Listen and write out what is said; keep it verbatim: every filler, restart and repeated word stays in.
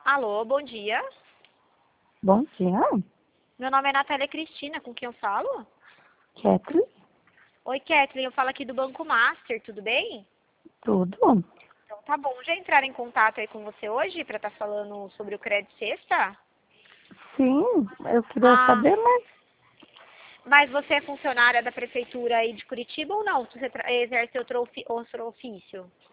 Alô, bom dia. Bom dia, Meu nome é Natália Cristina, com quem eu falo? Kathleen. Oi, Kathleen, eu falo aqui do Banco Master, tudo bem? Tudo? Então tá bom, já entraram em contato aí com você hoje para estar falando sobre o crédito sexta? Sim, eu queria Ah, saber, mas mas você é funcionária da prefeitura aí de Curitiba ou não? Você tra- exerce outro, ofi- outro ofício?